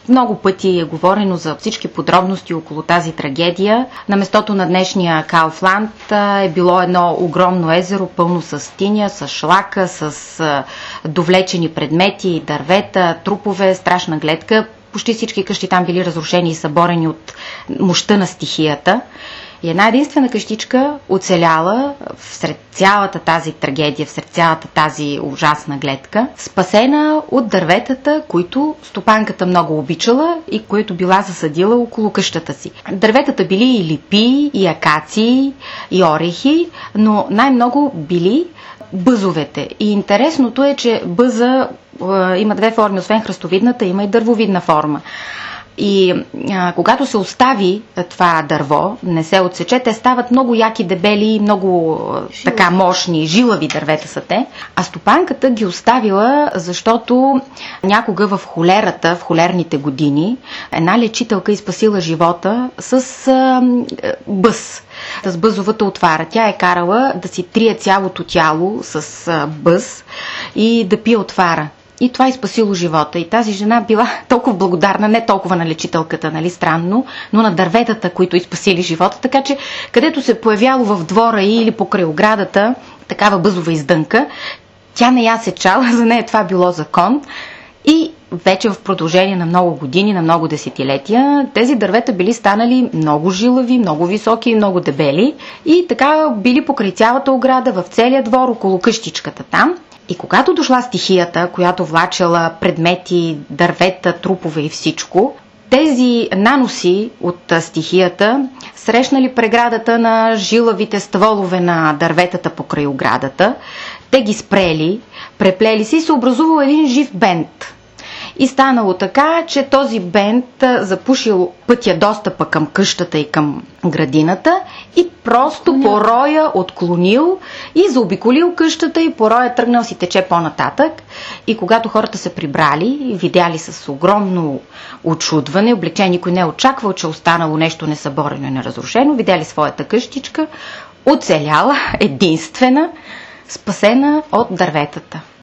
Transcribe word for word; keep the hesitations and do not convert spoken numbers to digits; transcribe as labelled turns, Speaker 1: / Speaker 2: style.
Speaker 1: Много пъти е говорено за всички подробности около тази трагедия. На местото на днешния Кауфланд е било едно огромно езеро, пълно с тиня, с шлака, с довлечени предмети, дървета, трупове, страшна гледка. Почти всички къщи там били разрушени и съборени от мощта на стихията. И една единствена къщичка оцеляла всред цялата тази трагедия, всред цялата тази ужасна гледка, спасена от дърветата, които стопанката много обичала и които била засадила около къщата си. Дърветата били и липи, и акации, и орехи, но най-много били бъзовете. И интересното е, че бъза е, има две форми, освен храстовидната, има и дървовидна форма. И а, когато се остави това дърво, не се отсече, те стават много яки, дебели, много жилави. Така мощни, жилави дървета са те. А стопанката ги оставила, защото някога в холерата, в холерните години, една лечителка изпасила живота с а, бъз. С бъзовата отвара. Тя е карала да си трие цялото тяло с а, бъз и да пие отвара. И това е спасило живота. И тази жена била толкова благодарна, не толкова на лечителката, нали, странно, но на дърветата, които изпасили живота. Така че, където се появяло в двора или покрай оградата такава бъзова издънка, тя не я сечала, за нея това било закон. И вече в продължение на много години, на много десетилетия, тези дървета били станали много жилави, много високи и много дебели. И така били покрай цялата ограда, в целия двор, около къщичката там. И когато дошла стихията, която влачала предмети, дървета, трупове и всичко, тези наноси от стихията срещнали преградата на жилавите стволове на дърветата покрай оградата, те ги спрели, преплели се и се образувал един жив бент. И станало така, че този бент запушил пътя достъпа към къщата и към градината и просто по роя отклонил и заобиколил къщата и по роя тръгнал си тече по-нататък. И когато хората се прибрали и видяли с огромно очудване, облечение, никой не е очаквал, че останало нещо несъборено и неразрушено, видяли своята къщичка, оцеляла, единствена, спасена от дърветата.